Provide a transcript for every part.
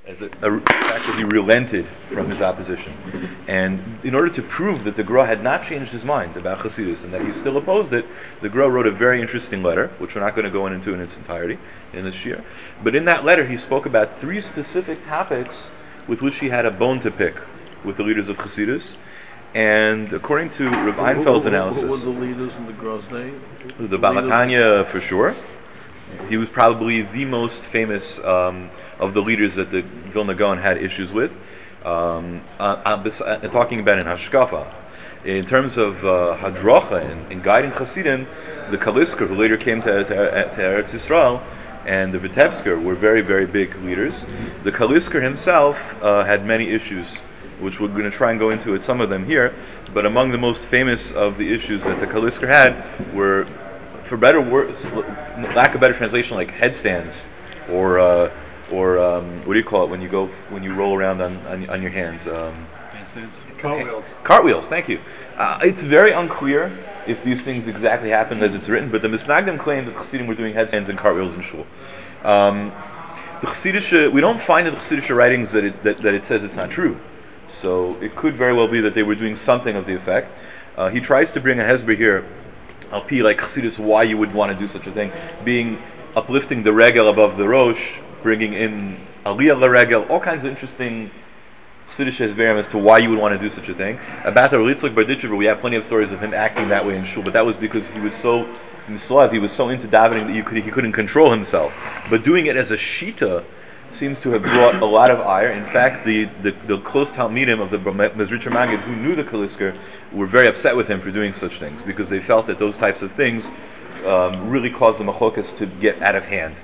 as a fact that he relented from his opposition. And in order to prove that the Gra had not changed his mind about Chassidus and that he still opposed it, the Gra wrote a very interesting letter, which we're not going to go into in its entirety in this year. But in that letter, he spoke about three specific topics with which he had a bone to pick with the leaders of Chassidus. And according to Rav Einfeld's analysis, what were the leaders in the Gra's name? The Balatanya for sure. He was probably the most famous of the leaders that the Vilna Gaon had issues with. Talking about in Hashkafa, in terms of Hadracha and guiding Hasidim, the Kalisker, who later came to Eretz Yisrael, and the Vitebsker were very, very big leaders. The Kalisker himself had many issues, which we're going to try and go into some of them here. But among the most famous of the issues that the Kalisker had were, for better words, lack of better translation, like headstands, or what do you call it when you roll around on your hands? Handstands. Cartwheels. Cartwheels. Thank you. It's very unclear if these things exactly happened as it's written, but the Misnagdim claimed that Chassidim were doing headstands and cartwheels in shul. The Chassidish, we don't find in the Chassidish writings that it says it's not true. So it could very well be that they were doing something of the effect. He tries to bring a hesber here, Alpi, like Chassidus, why you would want to do such a thing, being uplifting the regel above the rosh, bringing in aliyah la regel, all kinds of interesting Chassidish hesberim as to why you would want to do such a thing. About the Litzlik Barditchever, we have plenty of stories of him acting that way in shul, but that was because he was so mislav, he was so into davening that he couldn't control himself. But doing it as a shita seems to have brought a lot of ire. In fact, the close Talmidim of the Mezritcher Maggid who knew the Kalisker were very upset with him for doing such things, because they felt that those types of things really caused the machokas to get out of hand.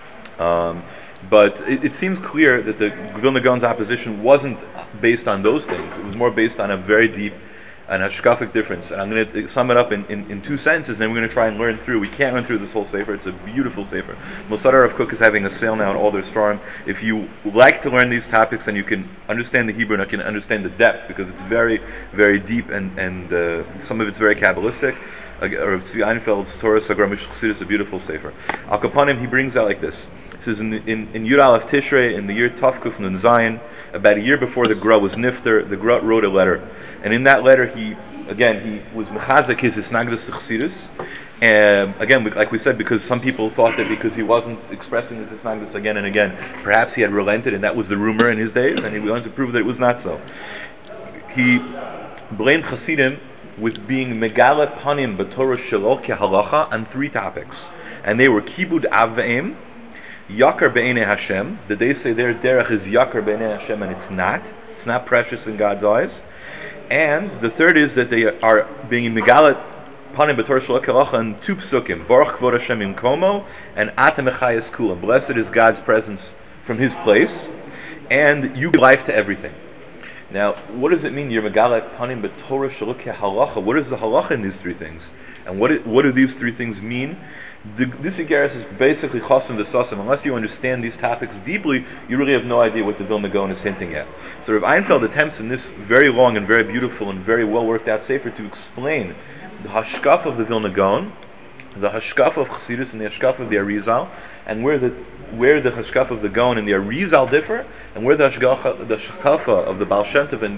But it seems clear that the Vilna Gaon's opposition wasn't based on those things. It was more based on a very deep and hashkafic difference. And I'm going to sum it up in two sentences, and then we're going to try and learn through. We can't run through this whole sefer. It's a beautiful sefer. Mosadar of Kook is having a sale now on all their Sfarim. If you like to learn these topics and you can understand the Hebrew and you can understand the depth, because it's very, very deep and some of it's very Kabbalistic, Rav Tzvi Einfeld's Torah Sagra Mishul Chassidus is a beautiful sefer. Al Kapanim, he brings out like this. He says in Yud Aleph Tishrei, in the year Tavkuf Nun Zayin, about a year before the Gra was Nifter, the Gra wrote a letter. And in that letter, he was mechazek his Hisnagdus to Chassidus. And again, like we said, because some people thought that because he wasn't expressing his Hisnagdus again and again, perhaps he had relented, and that was the rumor in his days, and he wanted to prove that it was not so. He blamed Chassidim with being Megalat Panim B'Torah Shelo Kehalacha on three topics. And they were Kibud Av Ve'em, Yakar Be'enei Hashem. That they say their derech is Yakar Be'enei Hashem, and it's not precious in God's eyes. And the third is that they are being Megalat Panim B'Torah Shelo Kehalacha in two psukim, Baruch Kvod Hashem Imkomo and Ata Mechayes Kulam. Blessed is God's presence from His place, and you give life to everything. Now, what does it mean? You're Megalat Panim B'Torah Shelo Kehalacha. What is the halacha in these three things? And what do these three things mean? This Igeris is basically Chosim V'Sasim. Unless you understand these topics deeply, you really have no idea what the Vilna Gaon is hinting at. So Rav Einfeld attempts in this very long and very beautiful and very well worked out sefer to explain the hashkaf of the Vilna Gaon, the hashkaf of Chassidus, and the hashkaf of the Arizal, and where the hashkaf of the Gaon and the Arizal differ, and where the hashkafa of the Baal Shem Tov and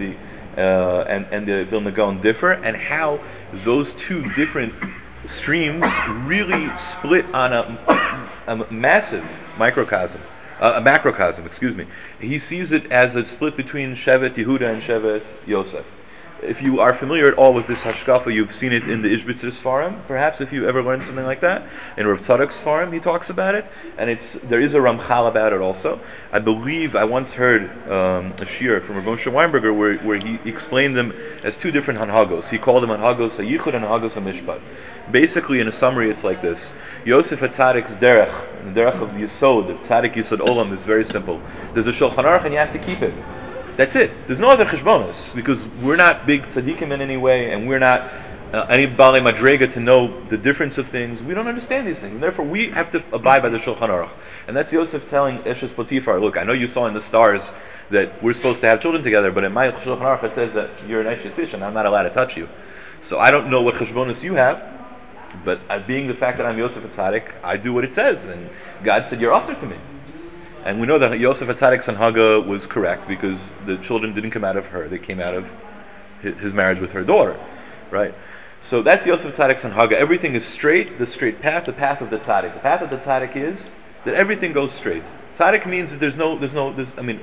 the Vilna Gaon differ, and how those two different streams really split on a massive macrocosm. Excuse me. He sees it as a split between Shevet Yehuda and Shevet Yosef. If you are familiar at all with this hashkafa, you've seen it in the Ishbitzer Sfarim, perhaps, if you ever learned something like that. In Rav Tzadok's Sfarim, he talks about it, and there is a Ramchal about it also. I believe I once heard a shir from Rav Moshe Weinberger where he explained them as two different hanhagos. He called them hanhagos hayichud and hanhagos hamishpat. Basically, in a summary, it's like this: Yosef HaTzadik's derech, the derech of Yisod, the Tzadik Yisod Olam, is very simple. There's a Shulchan Aruch, and you have to keep it. That's it. There's no other cheshbonos, because we're not big tzaddikim in any way, and we're not any balei madrega to know the difference of things. We don't understand these things, and therefore we have to abide by the Shulchan Aruch. And that's Yosef telling Eshes Potifar, look, I know you saw in the stars that we're supposed to have children together, but in my Shulchan Aruch it says that you're an Eshes Ish, and I'm not allowed to touch you. So I don't know what cheshbonos you have, but being the fact that I'm Yosef HaTzadik, I do what it says, and God said, you're usher to me. And we know that Yosef Atzadik Sanhaga was correct because the children didn't come out of her; they came out of his marriage with her daughter, right? So that's Yosef Atzadik Sanhaga. Everything is straight, the straight path, the path of the tzaddik. The path of the tzaddik is that everything goes straight. Tzaddik means that there's no, I mean,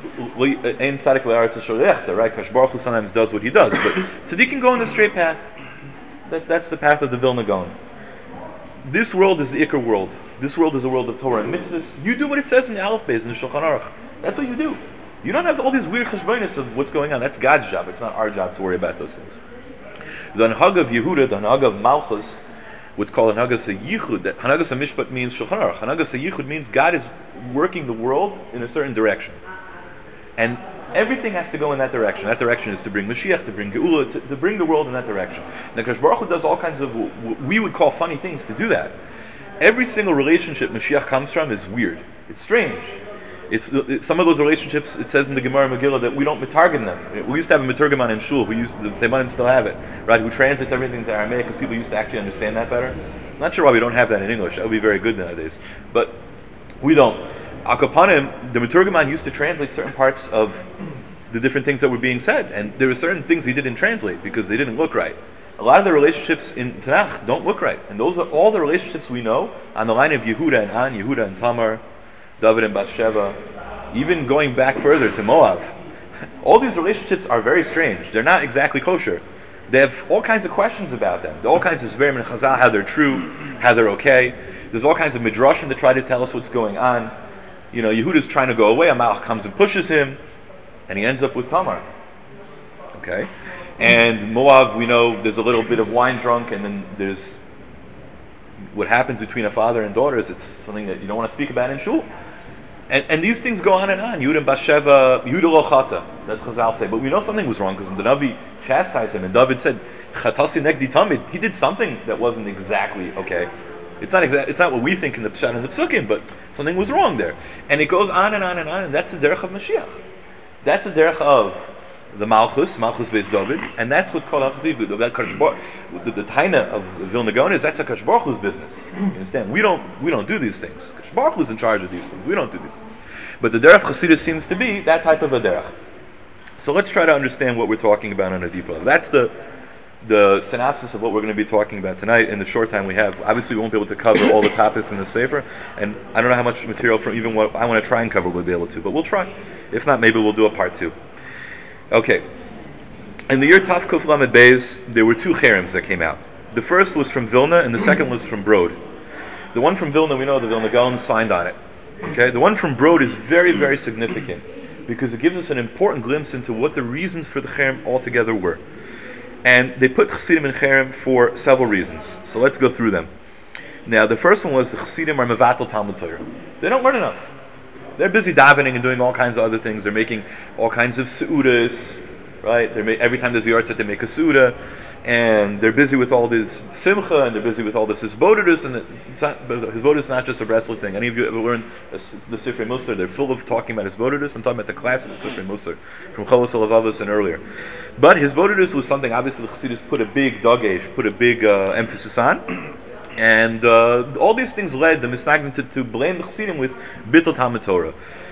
ein tzaddik le'aretz hashorechta, right? Kadosh Baruch Hu sometimes does what he does, but tzaddikim go in the straight path. That's the path of the Vilna Gaon. This world is the Iker world. This world is a world of Torah and mitzvahs. You do what it says in the Aleph Beis in the Shulchan Aruch. That's what you do. You don't have all these weird cheshbonos of what's going on. That's God's job. It's not our job to worry about those things. The Hanhag of Yehuda, the Hanhag of Malchus, what's called Hanhagas HaYichud. That Hanhagas HaMishpat means Shulchan Aruch. Hanhagas HaYichud means God is working the world in a certain direction, and everything has to go in that direction. That direction is to bring Mashiach, to bring Geula, to bring the world in that direction. Now, Kadosh Baruch Hu does all kinds of what we would call funny things to do that. Every single relationship Mashiach comes from is weird. It's strange. It's some of those relationships. It says in the Gemara Megillah that we don't metargim them. We used to have a metargaman in shul. We used the Teimanim still have it, right? Who translates everything to Aramaic because people used to actually understand that better. I'm not sure why we don't have that in English. That would be very good nowadays, but we don't. Al Kapanim, the metargaman used to translate certain parts of the different things that were being said, and there were certain things he didn't translate because they didn't look right. A lot of the relationships in Tanakh don't look right, and those are all the relationships we know on the line of Yehuda and An, Yehuda and Tamar, David and Bathsheba, even going back further to Moab. All these relationships are very strange. They're not exactly kosher. They have all kinds of questions about them. There are all kinds of Severim and Chazal, how they're true, how they're okay. There's all kinds of midrashim that try to tell us what's going on. You know, Yehuda's trying to go away, Amalek comes and pushes him, and he ends up with Tamar. Okay? And Moab, we know there's a little bit of wine drunk, and then there's what happens between a father and daughters. It's something that you don't want to speak about in shul. And these things go on and on. Yehuda and Bathsheba, Yehuda lo chata, that's Chazal say. But we know something was wrong because the Navi chastised him, and David said, "Chatasi negdi tamid." He did something that wasn't exactly okay. It's not what we think in the Pshat and the Psukim, but something was wrong there. And it goes on and on and on, and that's the derech of Mashiach. That's the derech of the Malchus Beis David, and that's what's called Al-Chazibud. The taina of Vilna Gaon is that's a Kadosh Baruch Hu's business. You understand? We don't do these things. Kadosh Baruch Hu's in charge of these things. We don't do these things. But the derech Chassidus seems to be that type of a derech. So let's try to understand what we're talking about on a deeper level. That's the synopsis of what we're going to be talking about tonight in the short time we have. Obviously, we won't be able to cover all the topics in the Sefer, and I don't know how much material from even what I want to try and cover we'll be able to, but we'll try. If not, maybe we'll do a part 2. Okay. In the year Tav Kuf Lamed Beis, there were 2 cherems that came out. The first was from Vilna, and the second was from Brod. The one from Vilna, we know the Vilna Gaon signed on it. Okay. The one from Brod is very, very significant because it gives us an important glimpse into what the reasons for the cherem altogether were. And they put Chassidim in cherem for several reasons. So let's go through them. Now, the first one was the Chassidim are mevatel Talmud Torah. They don't learn enough. They're busy davening and doing all kinds of other things. They're making all kinds of seudas, right? Every time there's a yard set, they make a seuda, and they're busy with all this simcha, and they're busy with all this hisbodedus, and hisbodedus is not just a Breslov thing. Any of you ever learned the Sifrei Musar? They're full of talking about hisbodedus. I'm talking about the classic Sifrei Musar from Cholos Halavavos and earlier. But hisbodedus was something obviously the Chassidus put a big dagesh, put a big emphasis on. And all these things led the Misnagdim to blame the Chassidim with Bittul Talmud Torah.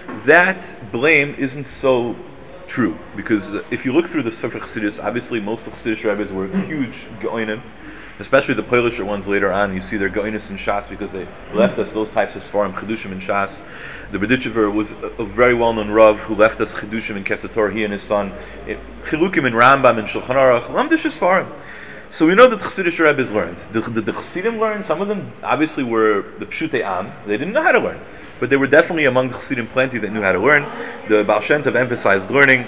That blame isn't so true, because if you look through the Sefer Chassidus, obviously most of the Chassidish rabbis were huge Goinim, especially the Polisher ones later on. You see their Goinis in Shas because they left us those types of Sfarim, Chedushim in Shas. The Berditchever was a very well-known Rav who left us Chedushim in Kesator, he and his son. Chilukim in Rambam and Shulchan Aruch, Lamdish Sfarim. So we know that the Chassidish rabbis learned. The Chassidim learned. Some of them obviously were the Pshutei Am. They didn't know how to learn. But there were definitely among the Chassidim plenty that knew how to learn. The Baal Shem Tov emphasized learning.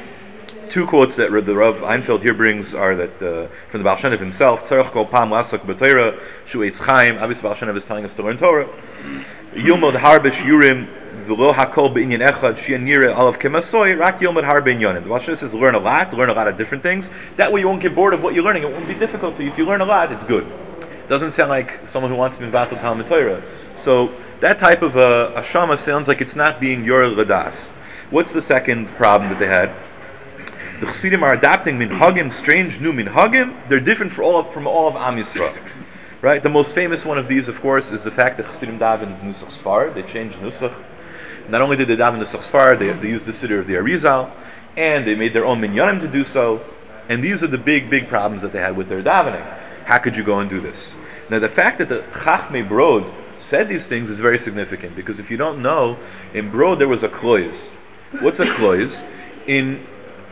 2 quotes that the Rav Einfeld here brings are that from the Baal Shem Tov himself, Tzarech kol pam lasak b'Torah, shu eitz chaim. Obviously, Baal Shem Tov is telling us to learn Torah. Yilmod harbe shiurim v'lo hakol b'inyan echad shi'an nireh alav kemasoy rak yilmod harbe inyanim. The Baal Shem Tov says learn a lot of different things. That way you won't get bored of what you're learning. It won't be difficult to you. If you learn a lot, it's good. Doesn't sound like someone who wants to be vatal Talmud Torah. So that type of a shama sounds like it's not being yor ladas. What's the second problem that they had? The Chassidim are adapting minhagim, strange new minhagim. They're different from all of Am Yisrael. Right? The most famous one of these, of course, is the fact that Chassidim daven Nusach Sfar. They changed Nusach. Not only did they daven the Sfar, they used the Siddur of the Arizal, and they made their own minyanim to do so. And these are the big problems that they had with their davening. How could you go and do this? Now, the fact that the Chachmei Brod said these things is very significant, because if you don't know, in Brod there was a klois. What's a klois? In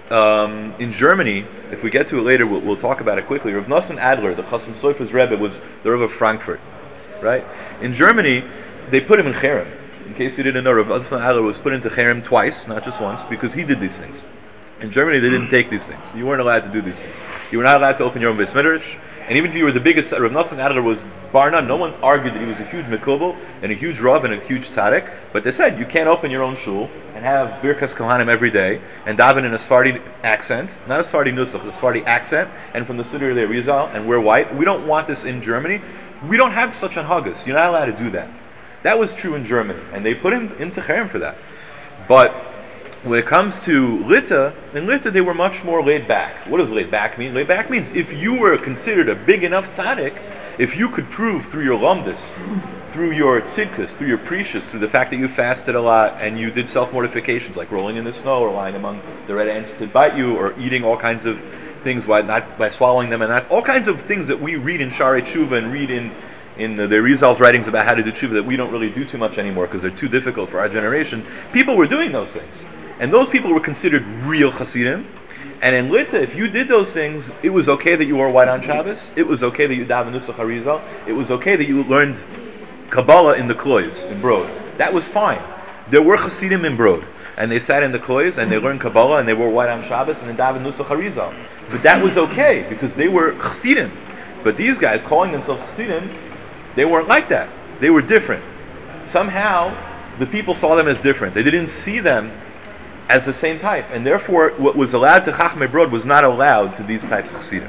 Germany, if we get to it later, we'll talk about it quickly. Rav Nosson Adler, the Chasam Sofer's Rebbe, was the Rebbe of Frankfurt, right? In Germany, they put him in Cherem. In case you didn't know, Rav Nosson Adler was put into Cherem twice, not just once, because he did these things. In Germany, they didn't take these things. You weren't allowed to do these things. You were not allowed to open your own Beis Midrash. And even if you were the biggest, Rav Nosson Adler was bar none. No one argued that he was a huge Mekubal and a huge Rav and a huge Tzaddik. But they said you can't open your own shul and have Birkas Kohanim every day and daven in a Sephardi accent, not a Sephardi nusach, a Sephardi accent, and from the Siddur of the Arizal, and we're white. We don't want this in Germany. We don't have such an haggis. You're not allowed to do that. That was true in Germany, and they put him into Cherem for that. But when it comes to Lita, in Lita they were much more laid back. What does laid back mean? Laid back means if you were considered a big enough tzaddik, if you could prove through your lamdus, through your tzidkus, through your precious, through the fact that you fasted a lot and you did self-mortifications like rolling in the snow or lying among the red ants to bite you or eating all kinds of things by swallowing them, and that all kinds of things that we read in Shari Tshuva and read in the Rizal's writings about how to do tshuva that we don't really do too much anymore because they're too difficult for our generation. People were doing those things. And those people were considered real Hasidim. And in Lita, if you did those things, it was okay that you wore white on Shabbos. It was okay that you daven Nusach Harizal. It was okay that you learned Kabbalah in the Klois, in Brod. That was fine. There were Hasidim in Brod. And they sat in the Klois and they learned Kabbalah and they wore white on Shabbos and they daven Nusach Harizal. But that was okay because they were Hasidim. But these guys, calling themselves Hasidim, they weren't like that. They were different. Somehow, the people saw them as different. They didn't see them as the same type, and therefore what was allowed to Chachmei Brod was not allowed to these types of Chassidim.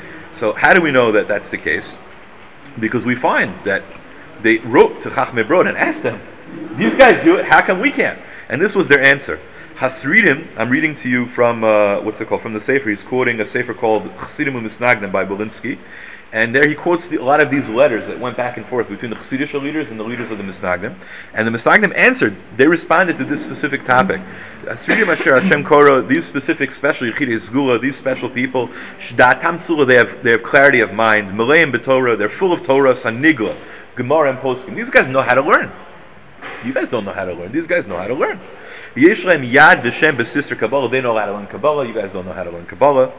So how do we know that that's the case? Because we find that they wrote to Chachmei Brod and asked them, these guys do it, how come we can't? And this was their answer. Hasridim, I'm reading to you from, from the Sefer. He's quoting a Sefer called Chassidim u'Misnagdim by Belinsky. And there he quotes a lot of these letters that went back and forth between the Chassidish leaders and the leaders of the Misnagdim. And the Misnagdim answered, they responded to this specific topic. Asridim Asher Hashem Koro, these specific special Yechidei Sgula, these special people, Shdatam Tzula, they have clarity of mind, Maleim B'Torah, they're full of Torah, Sanigla, Gemara and Poskim. These guys know how to learn. You guys don't know how to learn. These guys know how to learn. Yeshlaim Yad V'Shem B'Sister Kabbalah, they know how to learn Kabbalah. You guys don't know how to learn Kabbalah.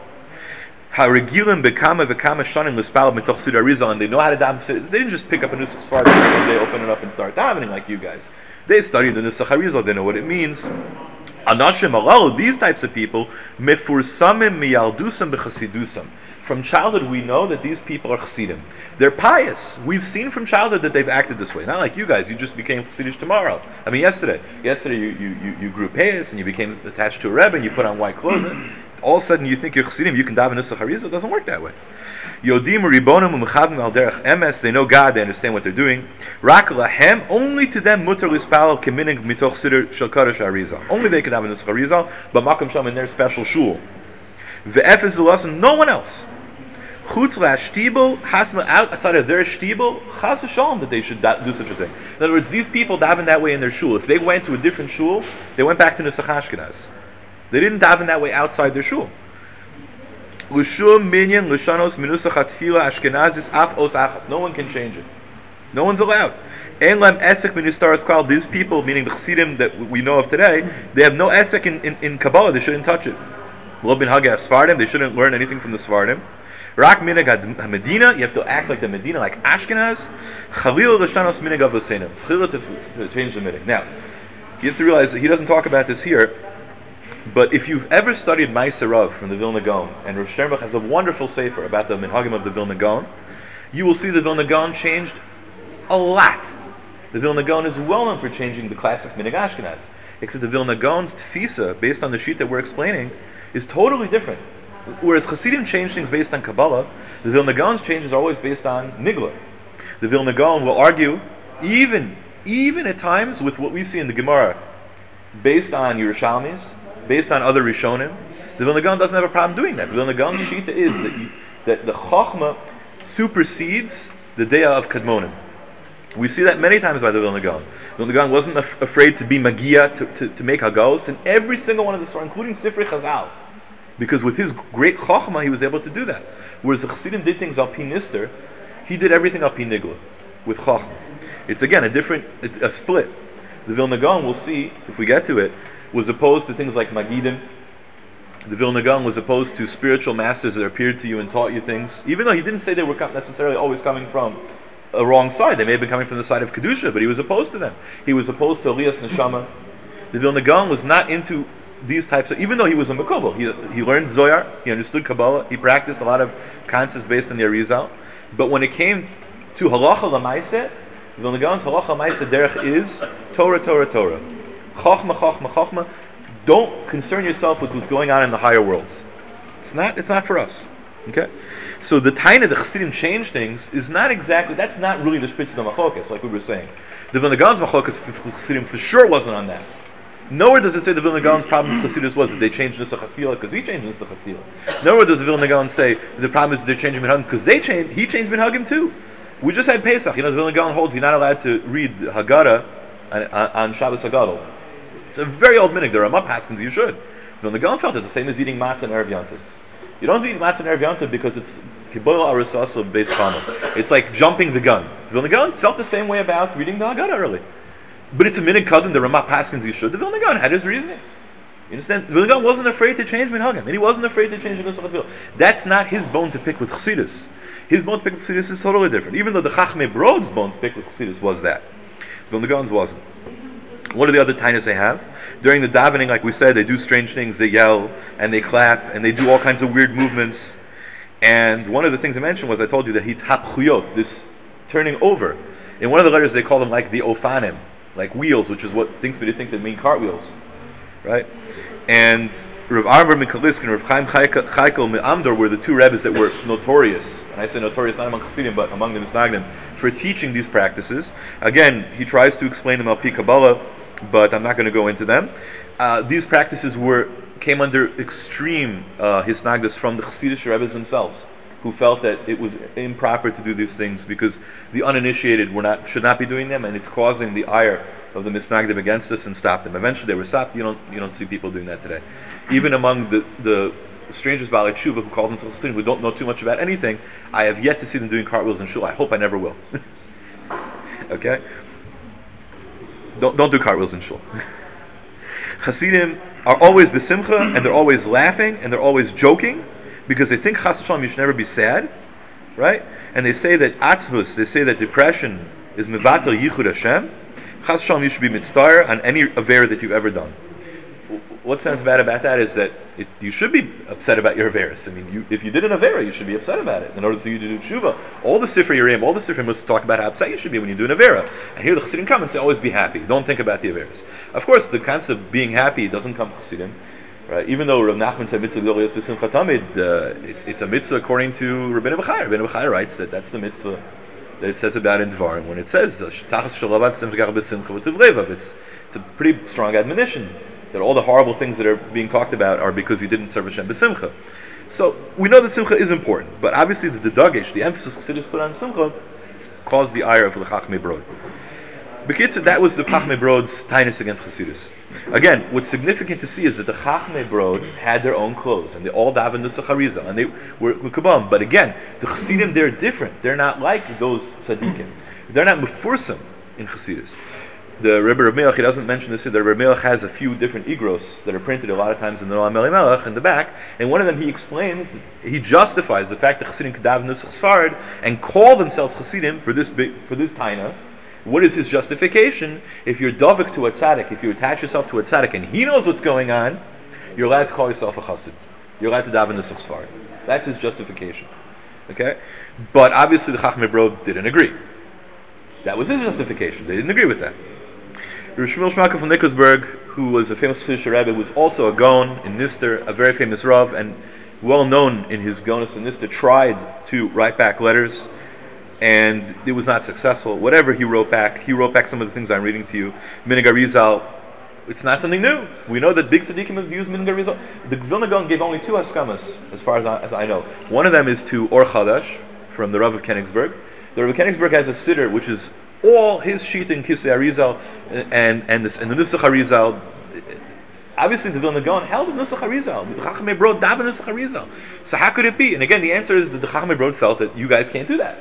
Ha'regilim bekama v'kama shanim l'spal mitoch Siddur Arizal, and they know how to daven. They didn't just pick up a Nusach Sfar one day, open it up, and start davening like you guys. They studied the Nusach Arizal. They know what it means. Anashim alalu, these types of people, mefursamim miyaldusam b'chasidusam. From childhood, we know that these people are chassidim. They're pious. We've seen from childhood that they've acted this way. Not like you guys. You just became chassidish tomorrow. I mean, yesterday you grew pious and you became attached to a rebbe and you put on white clothes. All of a sudden, you think you're chassidim. You can daven Nusach Harizal. It doesn't work that way. Yodim ribonim u'mechavim al derech emes. They know God. They understand what they're doing. Rak lahem. Only to them mutar lispal keminig mitoch Siddur shel Kadosh Arizal. Only they can daven Nusach Harizal. But makom sham in their special shul. Ve'efes l'lasan. No one else. Chutz la'ashtibel hasma, outside of their shtibel, chas v'shalom, that they should do such a thing. In other words, these people daven that way in their shul. If they went to a different shul, they went back to Nusach Ashkenaz. They didn't daven that way outside their shul. L'shum minyan l'shanos minusach hatfila ashkenazis af os achas. No one can change it. No one's allowed. Ein lam esek minustaras kal. These people, meaning the chassidim that we know of today, they have no esek in Kabbalah. They shouldn't touch it. Lo bin hagei Sfardim. They shouldn't learn anything from the Sfardim. Rak minag ha-Medina, you have to act like the Medina, like Ashkenaz. Chalil l'shanos minag avosenu. Chalil to change the minag. Now, you have to realize that he doesn't talk about this here, but if you've ever studied Ma'aser Rav from the Vilna Gaon, and Rav Sternbuch has a wonderful sefer about the minhagim of the Vilna Gaon, you will see the Vilna Gaon changed a lot. The Vilna Gaon is well known for changing the classic minhag Ashkenaz, except the Vilna Gaon's tfisa, based on the sheet that we're explaining, is totally different. Whereas Chassidim change things based on Kabbalah, the Vilna Gaon's changes are always based on Nigla. The Vilna Gaon will argue, even at times with what we see in the Gemara, based on Yerushalmis, based on other Rishonim, the Vilna Gaon doesn't have a problem doing that. The Vilna Gaon's shita is that the Chochmah supersedes the Deah of Kadmonim. We see that many times by the Vilna Gaon. Vilna Gaon wasn't afraid to be Magia, to make Hagos, in every single one of the stories, including Sifrei Chazal. Because with his great Chochmah, he was able to do that. Whereas the Chassidim did things al pi nister, he did everything al pi nigla, with Chochmah. It's again it's a split. The Vilna Gaon, we'll see, if we get to it, was opposed to things like Magidim. The Vilna Gaon was opposed to spiritual masters that appeared to you and taught you things, even though he didn't say they were necessarily always coming from a wrong side. They may have been coming from the side of Kedusha, but he was opposed to them. He was opposed to Elias Neshama. The Vilna Gaon was not into these types of, even though he was a Mekubal. He learned Zohar, he understood Kabbalah, he practiced a lot of concepts based on the Arizal. But when it came to Halacha L'maaseh, the Vilna Gaon's Halacha L'maaseh derech is Torah, Torah, Torah. Chochma, Chochma, Chochma. Don't concern yourself with what's going on in the higher worlds. It's not for us. Okay? So the Taina, the Chassidim change things, is not exactly, that's not really the Spitz of the Machokas, like we were saying. The Vilna Gaon's Machokas with Chassidim for sure wasn't on that. Nowhere does it say the Vilna Gaon's problem with Chassidus was that they changed Nusach HaTfilah because he changed Nusach HaTfilah. Nowhere does the Vilna Gaon say the problem is they're changing Minhagim because he changed Minhagim too. We just had Pesach. The Vilna Gaon holds you're not allowed to read Haggadah on Shabbos Hagadol. It's a very old minhag. There are Paskins you should. The Vilna Gaon felt it's the same as eating matzah and Erev Yantiv. You don't eat matzah and Erev Yantiv because it's Kibbol Arisaso based chana. It's like jumping the gun. The Vilna Gaon felt the same way about reading the Haggadah early. But it's a minhag kaddim, the Ramah Paskins you should. The Vilna Gaon had his reasoning. You understand? The Vilna Gaon wasn't afraid to change Minhagim, and he wasn't afraid to change the Nusach HaTfilah. That's not his bone to pick with Chassidus. His bone to pick with Chassidus is totally different. Even though the Chachmei Brod's bone to pick with Chassidus was that. Vilna Gaon's wasn't. What are the other tainas they have? During the davening, like we said, they do strange things. They yell, and they clap, and they do all kinds of weird movements. And one of the things I mentioned was, I told you that hitapchuyot, this turning over. In one of the letters they call them like the ofanim, like wheels, which is what things me to think that mean cartwheels, right? And Rav Arvar Mikalisk and Rav Chaim Chaikel Me'amdor were the two rebbes that were notorious, and I say notorious not among Chassidim but among the Misnagdim, for teaching these practices. Again, he tries to explain them al pi Kabbalah, but I'm not going to go into them. These practices came under extreme hisnagdus from the Chassidish rebbes themselves, who felt that it was improper to do these things because the uninitiated should not be doing them, and it's causing the ire of the misnagdim against us and stop them. Eventually they were stopped. You don't see people doing that today. Even among the strangers Baalei Tshuva who call themselves Chassidim, who don't know too much about anything, I have yet to see them doing cartwheels in shul. I hope I never will. Okay? Don't do cartwheels in shul. Chassidim are always besimcha, and they're always laughing, and they're always joking, because they think Chas V'Shalom you should never be sad, right? And they say that atzvus, they say that depression is mevatel yichud Hashem. Chas V'Shalom you should be mitzvah on any avera that you've ever done. What sounds bad about that is that you should be upset about your averas. I mean, if you did an avera, you should be upset about it. In order for you to do tshuva, all the Sifrei Yerim, all the Sifrei must talk about how upset you should be when you do an avera. And here the Chassidim come and say, always be happy. Don't think about the averas. Of course, the concept of being happy doesn't come from Chassidim. Right? Even though Rav Nachman said mitzvah gdol b'simcha tamid, it's a mitzvah according to Rabbeinu Bechai. Rabbeinu Bechai writes that that's the mitzvah that it says about in Dvarim when it says it's a pretty strong admonition that all the horrible things that are being talked about are because you didn't serve Hashem b'simcha. So we know that simcha is important, but obviously the dagesh, the emphasis Chassidus put on simcha, caused the ire of the Chachmei Brod. B'kitzur, that was the Chachmei Brod's tainus against Chassidus. Again, what's significant to see is that the Chachmei Brod had their own clothes, and they all davened Nusach Harizal, and they were Kabbalah. But again, the Chassidim, they're different. They're not like those tzaddikim. They're not mefursim in Chassidus. The Rebbe Reb Melech, he doesn't mention this here, the Rebbe Melech has a few different igros that are printed a lot of times in the Noam Elimelech in the back, and one of them he explains, he justifies the fact that Chassidim could daven Nusach Sfarad and call themselves Chassidim for this taina. What is his justification? If you're dovik to a tzaddik, if you attach yourself to a tzaddik and he knows what's going on, you're allowed to call yourself a chassid. You're allowed to daven Nusach Sfarad. That's his justification. Okay? But obviously the Chachmei Brod didn't agree. That was his justification. They didn't agree with that. Rav Shmuel Shmaka from Nikosberg, who was a famous Chassidish Rebbe, was also a Gaon in Nister, a very famous Rav, and well known in his Gaonus in Nister, tried to write back letters, and it was not successful. Whatever he wrote back some of the things I'm reading to you. Minhag Arizal, it's not something new. We know that big tzaddikim have used Minhag Arizal. The Vilna Gaon gave only two haskamas, as far as I know. One of them is to Or Chadash, from the Rav of Königsberg. The Rav of Königsberg has a siddur, which is all his sheet in Kisvei Arizal and the Nusach Arizal. Obviously, the Vilna Gaon held with Nusach Arizal. The Chachamei Brod daven Nusach Arizal. So how could it be? And again, the answer is that the Chachamei Brod felt that you guys can't do that.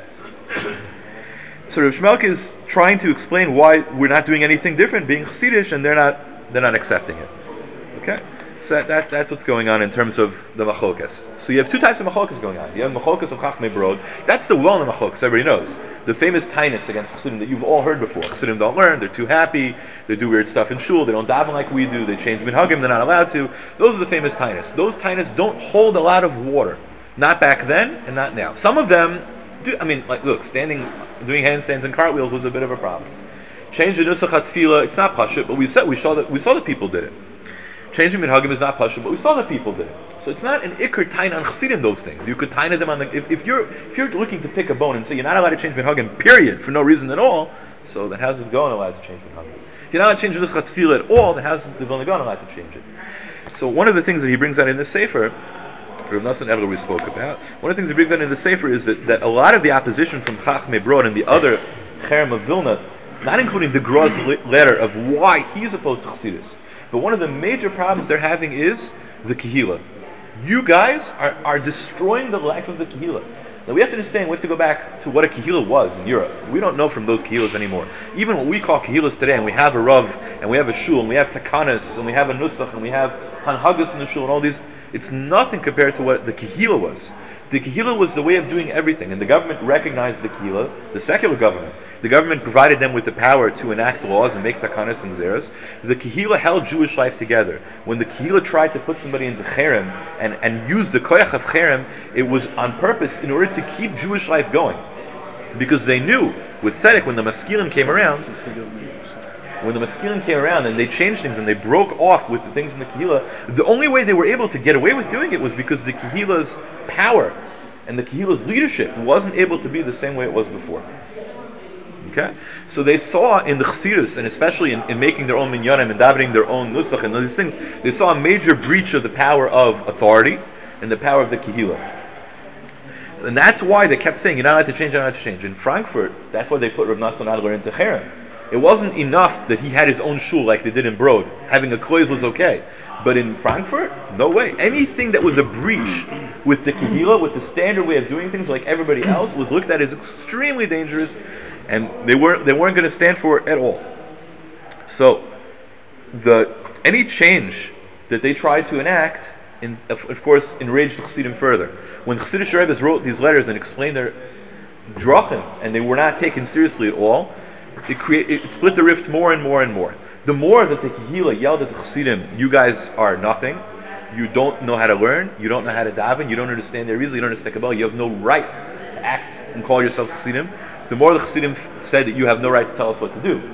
So Rav Shmelk is trying to explain why we're not doing anything different, being Chassidish, and they're not accepting it. Okay, so that's what's going on in terms of the machlokas. So you have two types of machlokas going on. You have machlokas of Chachamei Brod. That's the well-known machlokas everybody knows. The famous tainus against Chassidim that you've all heard before. Chassidim don't learn. They're too happy. They do weird stuff in shul. They don't daven like we do. They change minhagim. They're not allowed to. Those are the famous tainus. Those tainus don't hold a lot of water. Not back then and not now. Some of them do. I mean, like, look, doing handstands and cartwheels was a bit of a problem. Change the nusach hatfila. It's not pashut, but we saw that people did it. Changing minhagim is not pashut, but we saw that people did it. So it's not an ikr tain on chassidim, those things. You could tain them on the if you're looking to pick a bone and say you're not allowed to change minhagim, period, for no reason at all. So then how's the Gaon allowed to change minhagim? If you're not allowed to change the tefillah at all, then how's the Vilna Gaon allowed to change it? So one of the things that he brings out in this sefer, Rav Nosson Edler we spoke about, one of the things he brings out in the sefer is that a lot of the opposition from Chachamei Brod and the other Cherem of Vilna, not including the Groz letter of why he's opposed to Chassidus, but one of the major problems they're having is the Kehillah. You guys are destroying the life of the Kehillah. Now we have to understand, we have to go back to what a Kehillah was in Europe. We don't know from those Kehillahs anymore. Even what we call Kehillahs today, and we have a Rav, and we have a Shul, and we have Takanas, and we have a Nusach, and we have Hanhagas in the Shul, and all these, it's nothing compared to what the Kehillah was. The Kehillah was the way of doing everything, and the government recognized the Kehillah, the secular government. The government provided them with the power to enact laws and make takanas and zeros. The Kehillah held Jewish life together. When the Kehillah tried to put somebody into cherem and use the koyach of cherem, it was on purpose in order to keep Jewish life going. Because they knew, with Tzedek, when the Maskilim came around, and they changed things and they broke off with the things in the Kehillah, the only way they were able to get away with doing it was because the Kehillah's power and the Kehillah's leadership wasn't able to be the same way it was before. Okay, so they saw in the Chassidus, and especially in making their own minyanim and davening their own nusach and all these things, they saw a major breach of the power of authority and the power of the Kehillah. And that's why they kept saying, you're not allowed to change, you're not allowed to change. In Frankfurt, that's why they put Rav Nosson Adler into cherem. It wasn't enough that he had his own shul like they did in Brod. Having a klois was okay. But in Frankfurt, no way. Anything that was a breach with the Kehillah, with the standard way of doing things like everybody else, was looked at as extremely dangerous, and they weren't going to stand for it at all. So, any change that they tried to enact, of course, enraged the Chassidim further. When the Chassidish Rebbes wrote these letters and explained their drachim, and they were not taken seriously at all, it split the rift more and more and more. The more that the Kehillah yelled at the Chassidim, you guys are nothing, you don't know how to learn, you don't know how to daven, you don't understand their reason, you don't understand Kabbalah, you have no right to act and call yourselves Chassidim, the more the Chassidim said that you have no right to tell us what to do.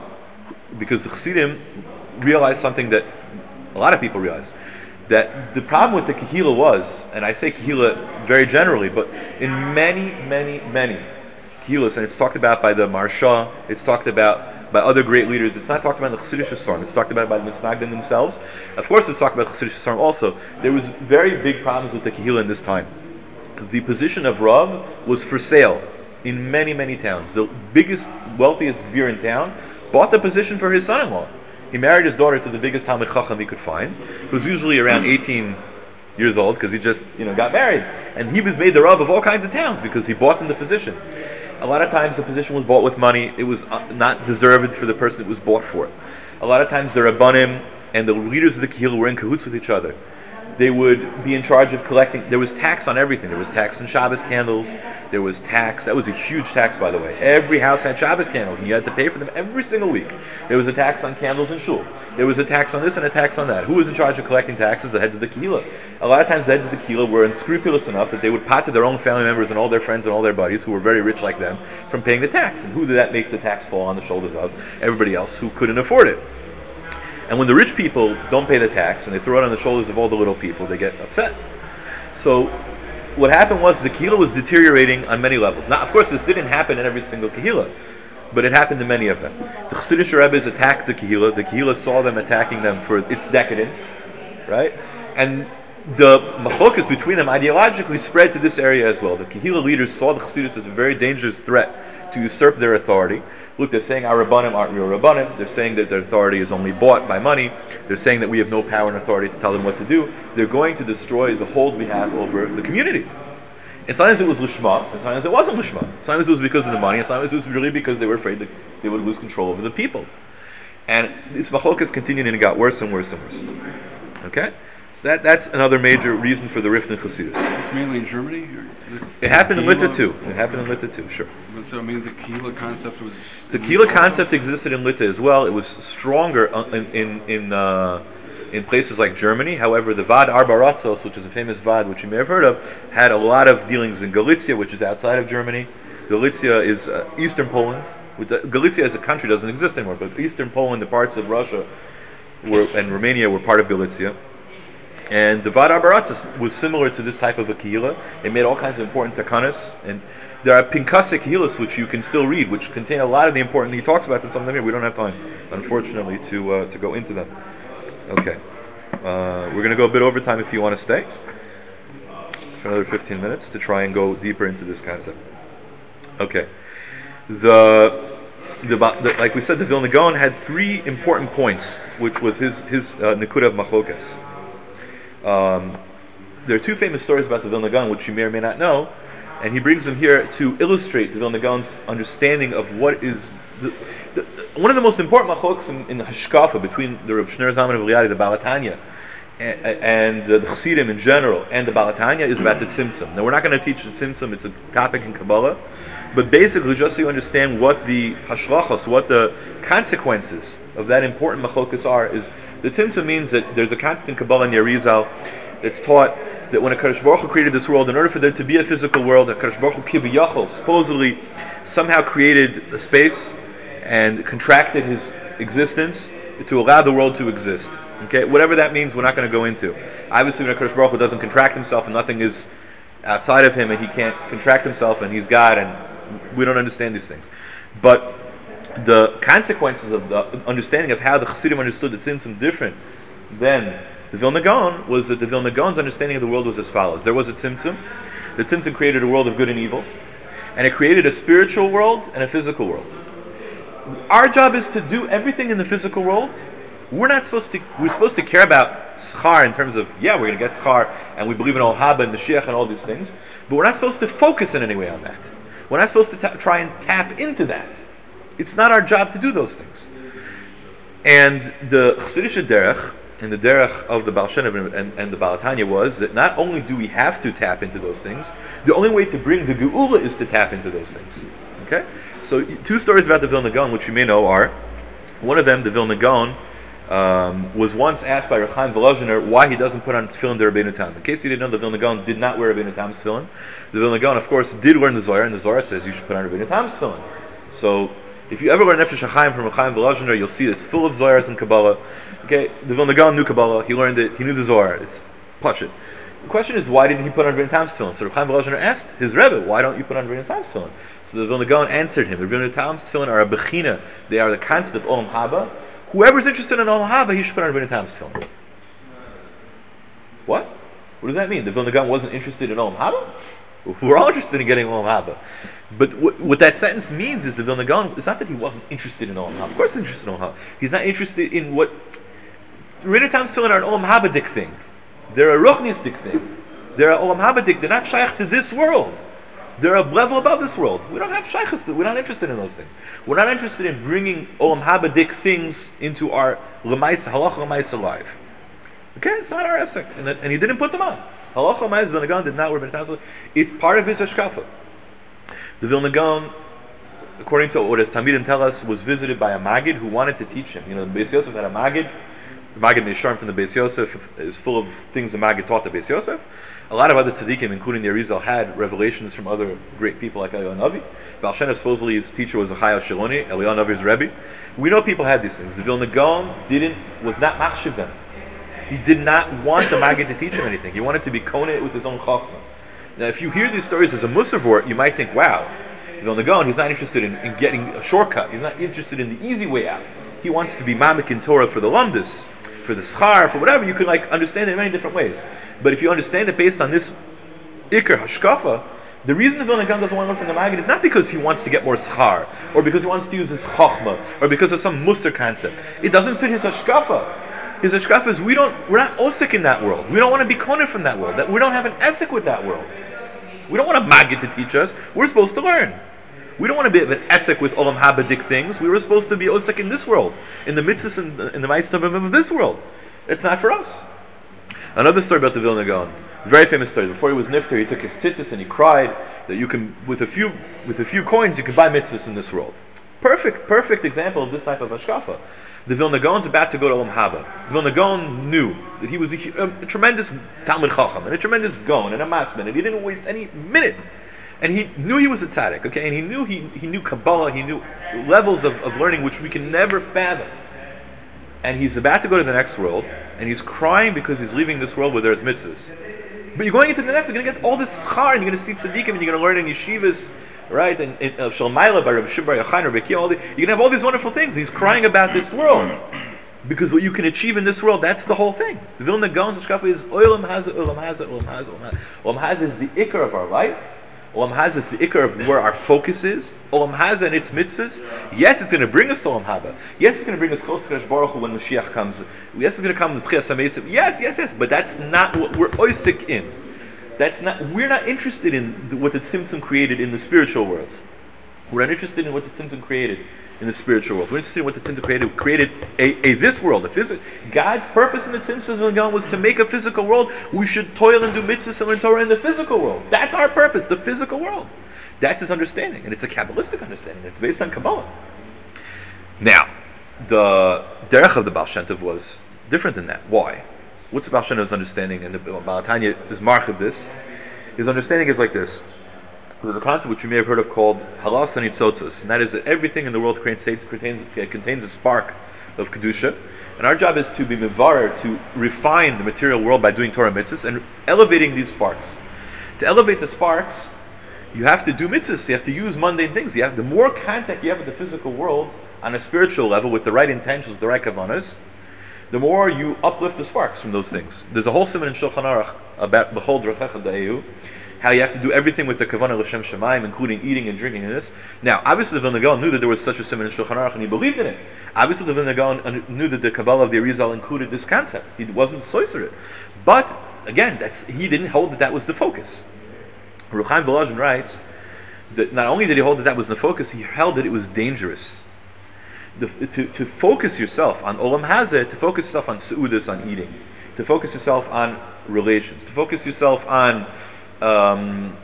Because the Chassidim realized something that a lot of people realized, that the problem with the Kehillah was, and I say Kehillah very generally, but in many Kehillahs, and it's talked about by the Marsha, it's talked about by other great leaders, it's not talked about in the Chassidish Sfarim, it's talked about by the Misnagdim themselves. Of course it's talked about Chassidish Sfarim also. There was very big problems with the Kehillah in this time. The position of Rav was for sale in many towns. The biggest, wealthiest Gvir in town bought the position for his son-in-law. He married his daughter to the biggest Talmid Chacham he could find, who was usually around 18 years old, because he just got married. And he was made the Rav of all kinds of towns because he bought them the position. A lot of times the position was bought with money. It was not deserved for the person it was bought for. A lot of times the Rabbanim and the leaders of the Kehillah were in cahoots with each other. They would be in charge of collecting. There was tax on everything. There was tax on Shabbos candles. There was tax. That was a huge tax, by the way. Every house had Shabbos candles, and you had to pay for them every single week. There was a tax on candles in shul. There was a tax on this and a tax on that. Who was in charge of collecting taxes? The heads of the Kehillah. A lot of times the heads of the Kehillah were unscrupulous enough that they would pot to their own family members and all their friends and all their buddies who were very rich like them from paying the tax. And who did that make the tax fall on the shoulders of? Everybody else who couldn't afford it. And when the rich people don't pay the tax and they throw it on the shoulders of all the little people, they get upset. So what happened was the Kehillah was deteriorating on many levels. Now, of course, this didn't happen in every single Kehillah, but it happened in many of them. The Chassidish Rebbes attacked the Kehillah. The Kehillah saw them attacking them for its decadence, right? And the machlokas between them ideologically spread to this area as well. The Kehillah leaders saw the Chassidus as a very dangerous threat to usurp their authority. Look, they're saying our Rabbanim aren't real Rabbanim. They're saying that their authority is only bought by money. They're saying that we have no power and authority to tell them what to do. They're going to destroy the hold we have over the community. And sometimes it was Lishma, and sometimes it wasn't Lishma. Sometimes it was because of the money, and sometimes it was really because they were afraid that they would lose control over the people. And these machlokas continued, and it got worse and worse and worse. Okay? So that's another major reason for the rift in Chassidus. It's mainly in Germany? It happened in Lita too. It happened in Lita too, sure. So I mean the Kehila concept was... The Kehila concept existed in Lita as well. It was stronger in places like Germany. However, the Vad Arba Ratzos, which is a famous Vad, which you may have heard of, had a lot of dealings in Galicia, which is outside of Germany. Galicia is eastern Poland. Galicia as a country doesn't exist anymore, but eastern Poland, the parts of Russia and Romania were part of Galicia. And the Vad Arba Ratzos was similar to this type of a Kehila. It made all kinds of important takanas, and there are Pinkase Kehilas which you can still read, which contain a lot of the important. He talks about this something here. We don't have time, unfortunately, to go into them. Okay, we're going to go a bit over time if you want to stay. For another 15 minutes to try and go deeper into this concept. Okay, like we said, the Vilna Gaon had three important points, which was his Nekuda of Machlokas. There are two famous stories about the Vilna Gaon, which you may or may not know, and he brings them here to illustrate the Vilna Gaon's understanding of what is one of the most important machlokas in the Hashkafa between the Reb Shneur Zalman of Liadi, the Baal HaTanya, and the Chassidim in general, and the Baal HaTanya is about the Tzimtzum. Now we're not going to teach the Tzimtzum; it's a topic in Kabbalah, but basically just so you understand what the Hashlachos, what the consequences of that important machlokas are, is the Tzimtzum means that there's a constant Kabbalah in the Arizal that's taught that when HaKadosh Baruch Hu created this world, in order for there to be a physical world, HaKadosh Baruch Hu Kibiyachol supposedly somehow created a space and contracted his existence to allow the world to exist. Okay, whatever that means, we're not going to go into. Obviously, when HaKadosh Baruch Hu doesn't contract himself and nothing is outside of him, and he can't contract himself, and he's God, and we don't understand these things. But the consequences of the understanding of how the Chassidim understood the Tzimtzum different than the Vilna Gaon was that the Vilna Gaon's understanding of the world was as follows. There was a Tzimtzum. The Tzimtzum created a world of good and evil, and it created a spiritual world and a physical world. Our job is to do everything in the physical world. We're supposed to care about schar in terms of, we're going to get schar, and we believe in Olam Haba and Mashiach and all these things, but we're not supposed to focus in any way on that. We're not supposed to try and tap into that. It's not our job to do those things. And the Chassidish derech, and the derech of the Baal Shem Tov and the Baal HaTanya was that not only do we have to tap into those things, the only way to bring the Geula is to tap into those things. Okay? So two stories about the Vilna Gaon, which you may know, are, one of them, the Vilna Gaon, was once asked by Reb Chaim Volozhiner why he doesn't put on tefillin de Rabbeinu Tam. In case you didn't know, the Vilna Gaon did not wear Rabbeinu Tam's tefillin. The Vilna Gaon, of course, did learn the Zohar, and the Zohar says you should put on Rabbeinu Tam's tefillin. So if you ever learn Nefesh HaChaim from Reb Chaim Volozhiner, you'll see it's full of Zohars and Kabbalah. Okay, the Vilna Gaon knew Kabbalah, he learned it, he knew the Zohar, it's Pashut. The question is, why didn't he put on Rabbeinu Tam's tefillin? So Reb Chaim Volozhiner asked his Rebbe, why don't you put on Rabbeinu Tam's tefillin? So the Vilna Gaon answered him, Rabbeinu Tam's tefillin are a bechina, they are the concept of Olam Haba. Whoever's interested in Olam Haba, he should put on Rabbeinu Tam's tefillin. What? What does that mean? The Vilna Gaon wasn't interested in Olam Haba? We're all interested in getting Olam Haba. But what that sentence means is the Vilna Gaon, it's not that he wasn't interested in Olam Haba. Of course he's interested in Olam Haba. He's not interested in what... Rabbeinu Tam's tefillin are an Olam Habadik thing. They're a Ruchnistic thing. They're an Olam Habadik. They're not shaykh to this world. They're a level above this world. We don't have shaykhs. We're not interested in those things. We're not interested in bringing Olam Habadik things into our Lemaisa, Halacha Lemaisa life. Okay? It's not our essek. And he didn't put them on. Halacha Lemaisa, Vilna Gaon did not wear Rabbeinu Tam's tefillin. It's part of his hashkafa. The Vilna Gaon, according to what his Talmidim tell us, was visited by a Maggid who wanted to teach him. You know, the Beis Yosef had a Maggid. The Maggid Meisharim from the Beis Yosef is full of things the Maggid taught the Beis Yosef. A lot of other tzaddikim, including the Arizal, had revelations from other great people like Eliyahu Navi. Baal Shem Tov, supposedly his teacher was Achayo Shiloni, Eliyahu Navi's Rebbe. We know people had these things. The Vilna Gaon was not machshiv them. He did not want the Maggid to teach him anything. He wanted to be koneh with his own chachma. Now, if you hear these stories as a musavort, you might think, wow, the Vilna Gaon, he's not interested in getting a shortcut. He's not interested in the easy way out. He wants to be mamik in Torah for the lumdus, for the schar, for whatever. You can understand it in many different ways. But if you understand it based on this ikar hashkafa, The reason the Vilna Gaon doesn't want to learn from the Maggid is not because he wants to get more schar, or because he wants to use his chokhmah, or because of some muster concept. It doesn't fit his hashkafa. His hashkafa is we're not osik in that world. We don't want to be koner from that world. That we don't have an esek with that world. We don't want a Maggid to teach us. We're supposed to learn. We don't want to be an esek with olam habadik things. We were supposed to be osik in this world, in the mitzvahs in the ma'asim of this world. It's not for us. Another story about the Vilna Gaon. Very famous story. Before he was nifter, he took his tzitzis and he cried that you can, with a few coins, you can buy mitzvahs in this world. Perfect example of this type of hashkafa. The Vilna Gaon's about to go to Olam Haba. The Vilna Gaon knew that he was a tremendous Talmud Chacham and a tremendous Gaon and a masman, and he didn't waste any minute. And he knew he was a tzaddik, okay? And he knew Kabbalah, he knew levels of learning which we can never fathom. And he's about to go to the next world, and he's crying because he's leaving this world where there's mitzvahs. But you're going into the next, you're going to get all this schar, and you're going to see tzaddikim, and you're going to learn in yeshivas, right? And Shalmaila, by Rabbi Shimon Bar Yochai, Rabbi Akiva, you're going to have all these wonderful things. And he's crying about this world. Because what you can achieve in this world, that's the whole thing. The Vilna Gaon's hashkafa is Olam Haza, Olam Haza, Olam Haza, Olam Haza. Olam Haza is the ikar of our life. Olam Haza is the ikar of where our focus is. Olam Haza and its mitzvahs. Yes, it's going to bring us to Olam Haba. Yes, it's going to bring us close to Kadosh Baruch Hu when Mashiach comes. Yes, it's going to come to Tchias HaMeisim. Yes. But that's not what we're oisik in. We're not interested in what the Tzimtzum created in the spiritual world. We're not interested in what the Tzimtzum created in the spiritual world. We're interested in what the Tzimtzum created a this world. God's purpose in the Tzimtzum was to make a physical world. We should toil and do mitzvahs and learn Torah in the physical world. That's our purpose, the physical world. That's his understanding, and it's a Kabbalistic understanding. It's based on Kabbalah. Now, the derech of the Baal Shem Tov was different than that. Why? What's the Baal Shem Tov's understanding? And the Baal Tanya is mark of this. His understanding is like this. There's a concept which you may have heard of called halas and nitzotzos, and that is that everything in the world contains a spark of kedusha, and our job is to be mevarer, to refine the material world by doing Torah mitzvahs and elevating these sparks. To elevate the sparks, you have to do mitzvahs. You have to use mundane things. The more contact you have with the physical world on a spiritual level, with the right intentions, with the right kavanas, the more you uplift the sparks from those things. There's a whole siman in Shulchan Aruch about b'chol drachecha da'eu, how you have to do everything with the kavanah l'shem shamayim, including eating and drinking and this. Now, obviously the Vilna Gaon knew that there was such a siman in Shulchan Aruch, and he believed in it. Obviously the Vilna Gaon knew that the Kabbalah of the Arizal included this concept. He wasn't soiser it. But, again, he didn't hold that was the focus. Reb Chaim Volozhin writes that not only did he hold that was the focus, he held that it was dangerous. To focus yourself on Olam Hazeh, to focus yourself on Seudas, on eating, to focus yourself on relations, to focus yourself on on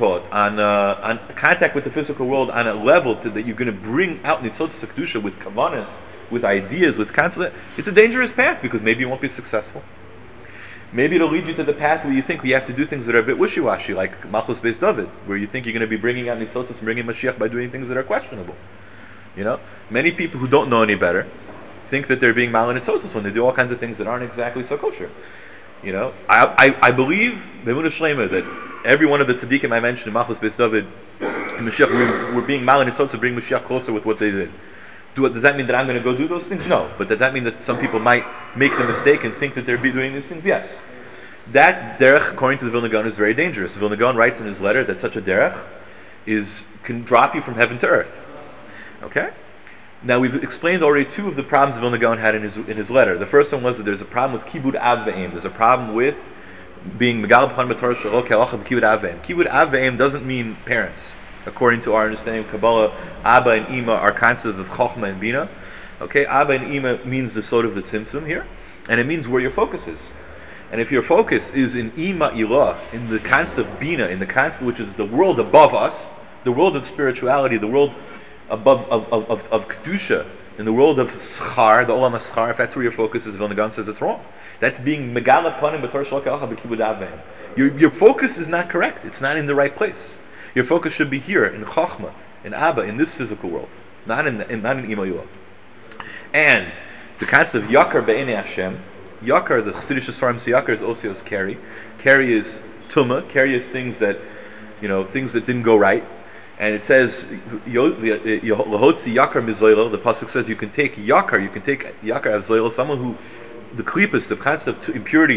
contact with the physical world on a level that you're going to bring out Nitzotzos Kedusha with kavanas, with ideas, with concept. It's a dangerous path because maybe you won't be successful. Maybe it'll lead you to the path where you think you have to do things that are a bit wishy-washy, like Malchus Beis David, where you think you're going to be bringing out Nitzotzos and bringing Mashiach by doing things that are questionable. You know, many people who don't know any better think that they're being mal Nitzotzos when they do all kinds of things that aren't exactly so kosher. You know, I believe B'emunah Shlema that every one of the tzaddikim I mentioned in Malchus Beis David and Mashiach were being mal Nitzotzos to bring Mashiach closer with what they did. Does that mean that I'm going to go do those things? No. But does that mean that some people might make the mistake and think that they're doing these things? Yes. That derech, according to the Vilna Gaon, is very dangerous. The Vilna Gaon writes in his letter that such a derech can drop you from heaven to earth. Okay? Now we've explained already two of the problems the Vilna Gaon had in his letter. The first one was that there's a problem with kibud av ve'em. There's a problem with being megal b'chan b'torah shelo ke'alacha b'kibud av ve'em. Kibud av ve'em doesn't mean parents. According to our understanding of Kabbalah, Abba and Ima are concepts of Chochmah and Bina. Okay, Abba and Ima means the sod of the Tzimtzum here, and it means where your focus is. And if your focus is in Ima Ilah, in the concept of Bina, in the concept which is the world above us, the world of spirituality, the world above of Kedusha, in the world of Schar, the Olam HaSchar, if that's where your focus is, Vilna Gaon says it's wrong. That's being Megala Panim B'Torah Shelo Ke'alacha B'Kibud Av Ve'em. Your focus is not correct. It's not in the right place. Your focus should be here in Chochmah, in Abba, in this physical world, not in Imayuah. And the concept of Yakar Be'enei Hashem, Yakar, the Chassidish Sfarim say Yakar is Osios Keri. Keri is Tumah. Keri is things that didn't go right. And it says Lahotzi Yakar Mizoilo. The pasuk says you can take Yakar of Zoilo, someone who the klippas, the concept of impurity,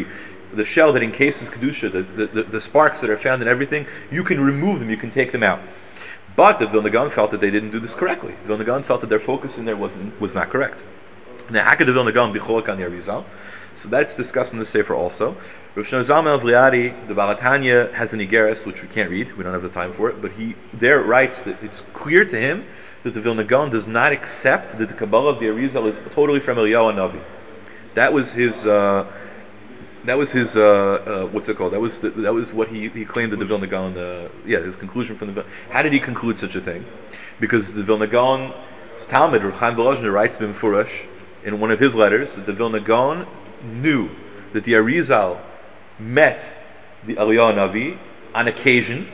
the shell that encases kedusha, the sparks that are found in everything, you can remove them, you can take them out. But the Vilna Gaon felt that they didn't do this correctly. The Vilna Gaon felt that their focus in there was not correct. Now, how could the Vilna Gaon be cholak on the Arizal? So that's discussed in the Sefer also. Rav Shlomo Zalman of Liadi, the Baal HaTanya, has an Igeres, which we can't read, we don't have the time for it, but he there writes that it's clear to him that the Vilna Gaon does not accept that the Kabbalah of the Arizal is totally from Eliyahu Hanavi. That was his. What's it called? That was what he claimed that the Vilna Gaon. His conclusion from the. How did he conclude such a thing? Because the Vilna Gaon's Talmud, Rav Chaim Volozhiner, writes b'mefurash in one of his letters that the Vilna Gaon knew that the Arizal met the Eliyahu Hanavi on occasion,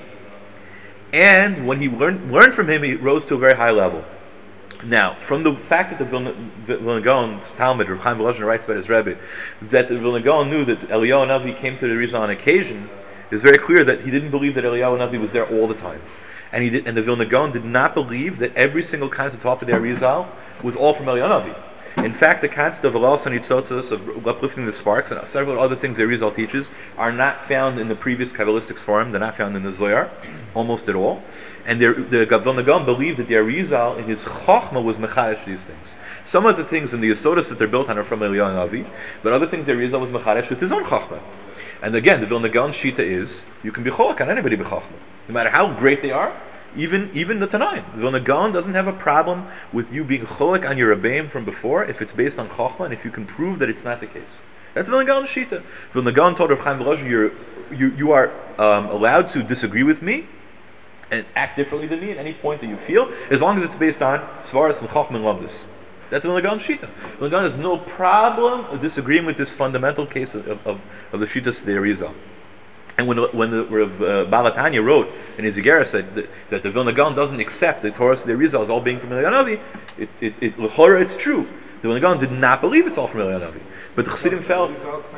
and when he learned from him, he rose to a very high level. Now, from the fact that the Vilna Gaon's Talmud, Rav Chaim Volozhiner writes about his Rebbe, that the Vilna Gaon knew that Eliyahu Hanavi came to the Arizal on occasion, is very clear that he didn't believe that Eliyahu Hanavi was there all the time. And the Vilna Gaon did not believe that every single concept taught to the Arizal was all from Eliyahu Hanavi. In fact, the concept of Elal Sanitzotzos, of uplifting the sparks, and several other things the Arizal teaches, are not found in the previous Kabbalistic form. They're not found in the Zohar, almost at all. And the Vilna Gaon believed that the Arizal, in his Chochmah, was Mechadesh these things. Some of the things in the Yesodus that they're built on are from Eliyahu Hanavi, but other things the Arizal was Mechadesh with his own Chochmah. And again, the Vilna Gaon Shita is, you can be Cholak on anybody b'Chochmah. No matter how great they are, even the Tanaim. The Vilna Gaon doesn't have a problem with you being cholak on your Rebbeim from before if it's based on Chochmah and if you can prove that it's not the case. That's Vilna Gaon Shita. Vilna Gaon told Rav Chaim Volozhiner, you are allowed to disagree with me and act differently than me at any point that you feel, as long as it's based on Svaras and Chochmah and Lamdus. That's Vilna Gaon Shita. Vilna Gaon has no problem of disagreeing with this fundamental case of the Shitas of the Arizal. And when the Baal HaTanya wrote in his Igeres said that the Vilna Gaon doesn't accept the Torah of the Arizal as all being from Eliyahu Hanavi, l'chora it's true. The Vilna Gaon did not believe it's all from Eliyahu Hanavi. But the Chassidim felt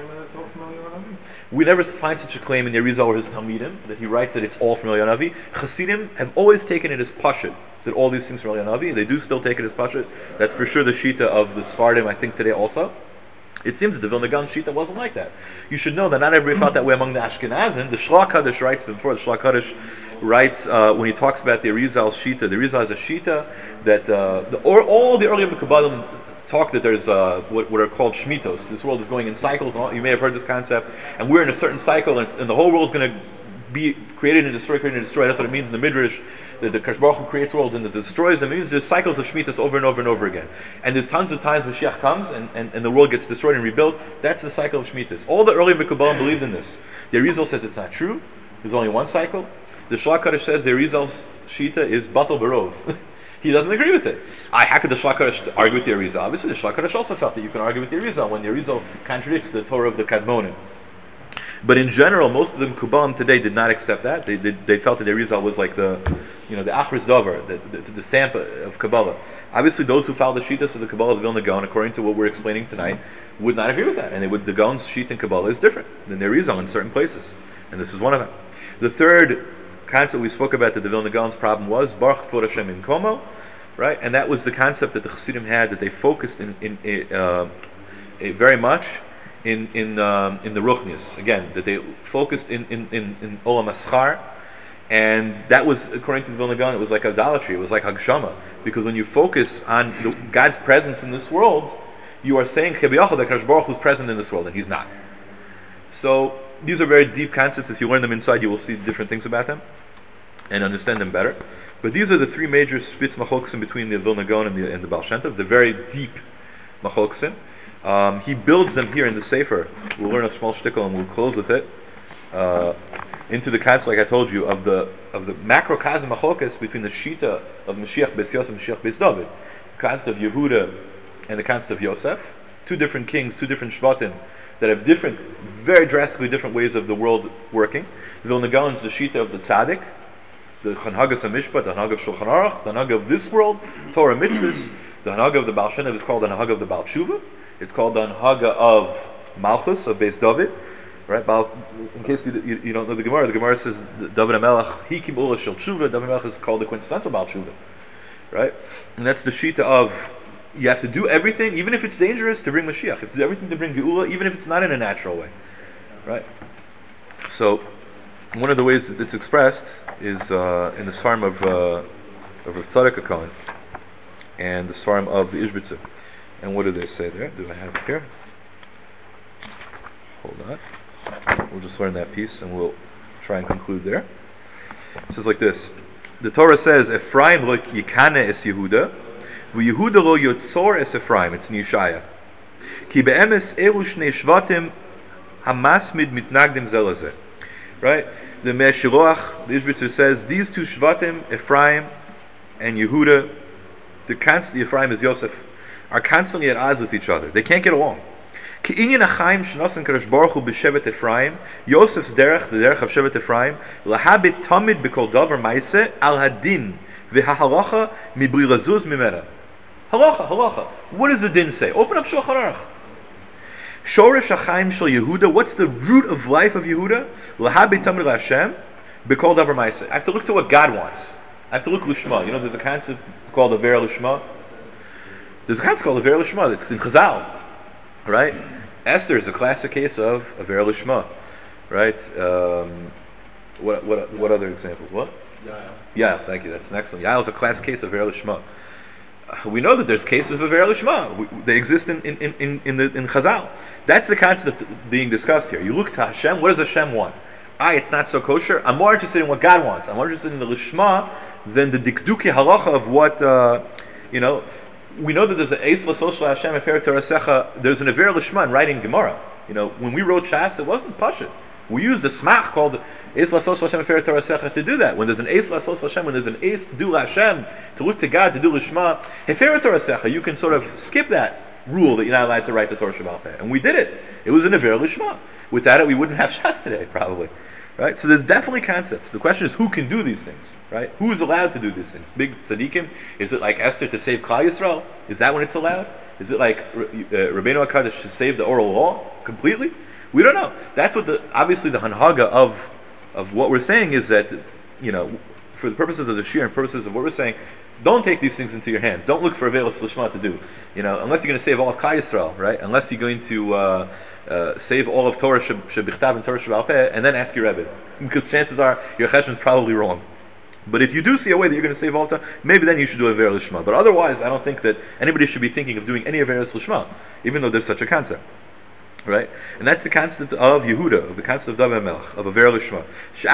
we never find such a claim in the Arizal or his Talmidim that he writes that it's all from Eliyahu Hanavi. Chassidim have always taken it as pashut that all these things from Eliyahu Hanavi. They do still take it as pashut. That's for sure the Shita of the Sfardim, I think today also. It seems that the Vilna Gaon Shita wasn't like that. You should know that not everybody felt that way among the Ashkenazim. The Shlach Hadesh writes before. The Shlach Hadesh writes when he talks about the Arizal's Shita. The Arizal has a Shita that all the early Kabbalim talk that there's what are called Shmitos. This world is going in cycles. You may have heard this concept. And we're in a certain cycle, and the whole world is going to be created and destroyed, created and destroyed. That's what it means in the Midrash, that the Kadosh Baruch Hu creates worlds and destroys them. It means there's cycles of Shemitahs over and over and over again. And there's tons of times Mashiach comes and the world gets destroyed and rebuilt. That's the cycle of Shemitahs. All the early Mekubalim believed in this. The Arizal says it's not true. There's only one cycle. The Shlach Hadesh says the Arizal's Shita is Batal Barov. He doesn't agree with it. How could the Shlach Hadesh argue with the Arizal? Obviously the Shlach Hadesh also felt that you can argue with the Arizal when the Arizal contradicts the Torah of the Kadmonim. But in general, most of the Mekubalim today did not accept that. They felt that the Arizal was like the Achris Dover, the stamp of Kabbalah. Obviously, those who follow the Shitas of the Kabbalah of Vilna Gaon, according to what we're explaining tonight, would not agree with that. And the Gaon's Shita in Kabbalah is different than the Arizal in certain places. And this is one of them. The third concept we spoke about that the Vilna Gaon's problem was Baruch Kvod Hashem in Komo, right? And that was the concept that the Chassidim had, that they focused in very much in the Ruchnius, again, that they focused in Olam Aschar, and that was, according to the Vilna Gaon, it was like idolatry, it was like Hagshama, because when you focus on God's presence in this world, you are saying Chebiyachal, that Kadosh Baruch Hu is present in this world, and He's not. So these are very deep concepts. If you learn them inside, you will see different things about them and understand them better. But these are the three major spitz machloksim between the Vilna Gaon and the Baal Shem Tov, the very deep machloksim. He builds them here in the Sefer. We'll learn a small shtickle and we'll close with it. Into the concept, like I told you, of the macrocosm machlokes between the Shita of Mashiach Beis Yosef and Mashiach Beis David, the concept of Yehuda and the concept of Yosef, two different kings, two different shvatim that have different, very drastically different ways of the world working. The Vilna Gaon is the Shita of the Tzaddik, the Hanhagas HaMishpat, the Hanhag of Shulchan Aruch, the Hanhag of this world, Torah Mitzvahs. The Hanhag of the Baal Shem Tov is called the Hanhag of the Baal Tshuva. It's called the Hanhaga of Malchus, of Beis David. Right? In case you don't know the Gemara says David HaMelech, Hikim Ula Shel Tshuva. David HaMelech is called the quintessential Baal Tshuva. Right? And that's the Shita of, you have to do everything, even if it's dangerous, to bring Mashiach. You have to do everything to bring Geula, even if it's not in a natural way. right? So one of the ways that it's expressed is in the Svarim of Rav Tzadok HaKohen and the Svarim of the Ishbitzer. And what do they say there? Do I have it here? Hold on. We'll just learn that piece and we'll try and conclude there. It says like this. The Torah says, Ephraim lo yikane es Yehuda, v'Yehuda lo yotzor es Ephraim. It's in Yeshaya. Ki be'emes elu shnei shvatim hamasmid mitnagdim zel hazeh. Right? The Meshiloach, the Ishbitzer says, these two shvatim, Ephraim and Yehuda, they're constantly, Ephraim is Yosef, are constantly at odds with each other. They can't get along. Ki'inyan achaim shnosan kadosh baruch hu b'shevet Ephraim, Yosef's derech, the derech of Shevet Ephraim, lahabit tamid b'kol davar ma'aseh al hadin v'hahalacha mibri lazuz mimena. Halacha. What does the din say? Open up Shulchan Aruch. Shoresh achaim shel Yehuda. What's the root of life of Yehuda? Lahabit tamid l'Hashem b'kol davar ma'aseh. I have to look to what God wants. I have to look l'shma. You know, there's a concept called the Ver Lishma. There's a concept called the Ver Lishma. It's in Chazal. Right? Esther is a classic case of a Ver Lishma. Right? What other examples? What? Yael, thank you. That's an excellent. Yael is a classic case of Ver Lishma. We know that there's cases of Ver Lishma. They exist in Chazal. That's the concept being discussed here. You look to Hashem. What does Hashem want? It's not so kosher. I'm more interested in what God wants. I'm more interested in the Lishma than the dikduki halacha of what We know that there's an Eis L'Sol Hashem Efer Torasecha. There's an Aver Lishma in writing Gemara. When we wrote Shas, it wasn't Pashut. We used a smach called Eis L'Sol Hashem Efer Torasecha to do that. When there's an Eis L'Sol Hashem, when there's an Eis to do Hashem, to look to God, to do Lishma, Efer Torasecha, you can sort of skip that rule that you're not allowed to write the Torah Shabbat Peh. And we did it. It was an Aver Lishma. Without it, we wouldn't have Shas today, probably. Right? So there's definitely concepts. The question is, who can do these things? Right? Who is allowed to do these things? Big tzaddikim? Is it like Esther to save Klal Yisrael? Is that when it's allowed? Is it like Rabbeinu HaKadosh to save the oral law completely? We don't know. That's what obviously the hanhaga of what we're saying is that, for the purposes of the shir and purposes of what we're saying, don't take these things into your hands. Don't look for Avelis Lishma to do. Unless you're going to save all of Klal Yisrael, right? Unless you're going to save all of Torah Shebichtav and Torah Sheba'al Peh, and then ask your Rebbe, because chances are your cheshbon is probably wrong. But if you do see a way that you're going to save all of Torah, maybe then you should do Avelis Lishma. But otherwise, I don't think that anybody should be thinking of doing any Avelis Lishma, even though there's such a concept. Right? And that's the concept of Yehuda, of the concept of David Melech, of Aver Lishma.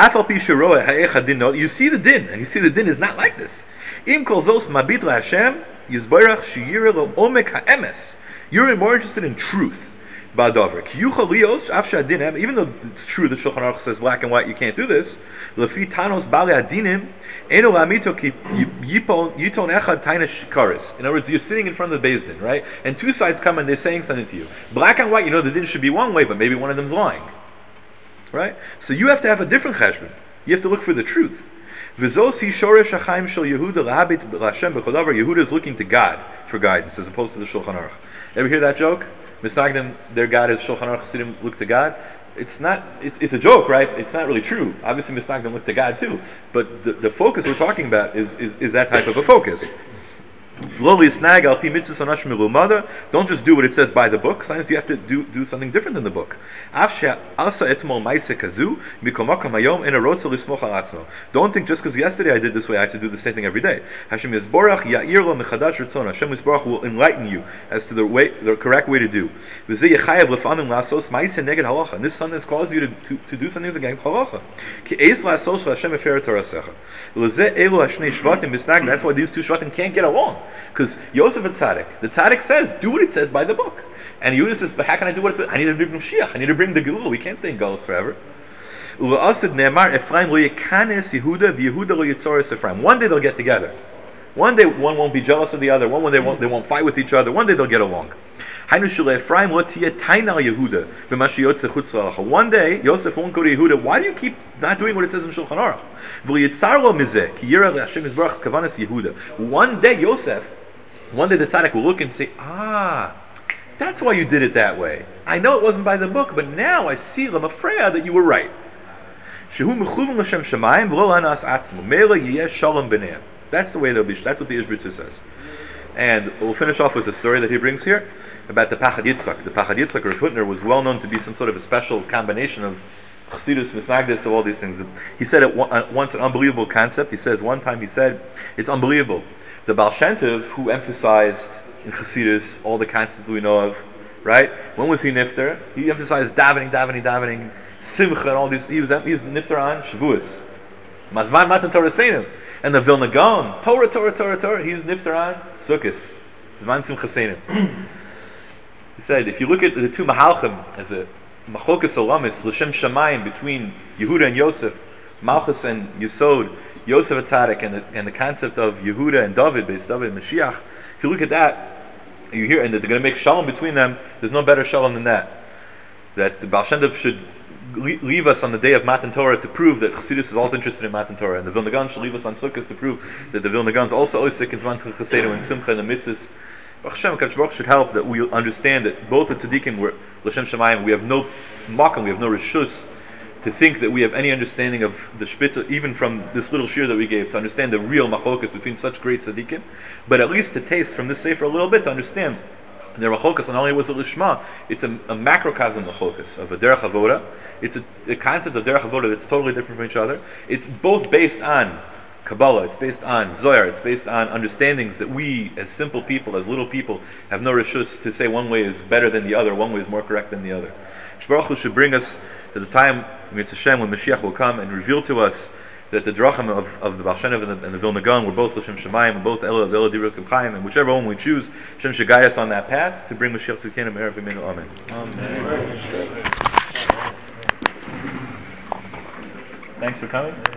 You see the din, and you see the din is not like this. Im kol zos mabit laHashem yizbarach sheyireh lo omek ha'emes. You're more interested in truth. Even though it's true that Shulchan Aruch says black and white, you can't do this. In other words, you're sitting in front of the Beis Din, right? And two sides come and they're saying something to you. Black and white, the din should be one way, but maybe one of them's lying. Right? So you have to have a different cheshbon. You have to look for the truth. Yehuda is looking to God for guidance as opposed to the Shulchan Aruch. Ever hear that joke? Misnagdim, their God is Shulchan Aruch Chassidim look to God. It's not. It's a joke, right? It's not really true. Obviously, Misnagdim look to God too. But the focus we're talking about is that type of a focus. Don't just do what it says by the book. Sometimes you have to do something different than the book. Don't think just because yesterday I did this way, I have to do the same thing every day. Hashem Yisborach will enlighten you as to the correct way to do. And this sometimes causes you to do something against halacha. That's why these two shvatim can't get along. Because Yosef and Tzaddik, the Tzaddik says, do what it says by the book. And Yehuda says, but how can I do what I need to bring Mashiach. I need to bring the Geula. We can't stay in Galus forever. One day they'll get together. One day one won't be jealous of the other. One day they won't fight with each other. One day they'll get along. One day Yosef won't go to Yehuda. Why do you keep not doing what it says in Shulchan Aruch? One day the tzaddik will look and say, that's why you did it that way. I know it wasn't by the book, but now I see Lamafreya that you were right. That's the way they'll be. That's what the Ishbitzer says. And we'll finish off with a story that he brings here about the Pachad Yitzchak. The Pachad Yitzchak, Rav Hutner, was well known to be some sort of a special combination of Chassidus, Misnagdis, of all these things. He said it once, an unbelievable concept. He says one time, he said, it's unbelievable. The Baal Shem Tov, who emphasized in Chassidus all the concepts we know of, right? When was he nifter? He emphasized davening, simcha, and all these. He was nifter on Shavuos. Mazman Matan Torah Seinim. And the Vilna Gaon, Torah, he's nifter on Sukkos. Zman Simcha Seinim. He said, if you look at the two Mahalchim as a Machokas Olamis, L'Shem Shamayim, between Yehuda and Yosef, Malchus and Yesod, Yosef Atzadik, and the concept of Yehuda and David, Beis David and Mashiach, if you look at that, you hear, and they're going to make shalom between them, there's no better shalom than that. That the Baal Shem Tov should leave us on the day of Matan Torah to prove that Chassidus is also interested in Matan Torah, and the Vilna Gaon should leave us on Sukkot to prove that the Vilna Gaon is also Oisik in Zman Chassidus and Simcha and the Mitzvahs. Baruch Hashem, Kadosh Baruch should help that we understand that both the Tzaddikim were L'Shem Shamayim. We have no makom, we have no reshus to think that we have any understanding of the Shpitza, even from this little shir that we gave, to understand the real machokas between such great Tzaddikim, but at least to taste from this sefer a little bit to understand their machokas. And not only was it Lishma, it's a macrocosm machokas of a derech avoda. It's a concept of derech avoda that's totally different from each other. It's both based on Kabbalah, it's based on Zohar, it's based on understandings that we, as simple people, as little people, have no reshus to say one way is better than the other, one way is more correct than the other. Baruch Hu should bring us to the time, Mitzvah Hashem, when Mashiach will come and reveal to us that the drachim of the Baal Shem Tov and the Vilna Gaon were both L'Shem Shamayim and both Ela Dirukim Chaim, and whichever one we choose, Hashem should guide us on that path to bring Mashiach to the kingdom. Amen. Amen. Thanks for coming.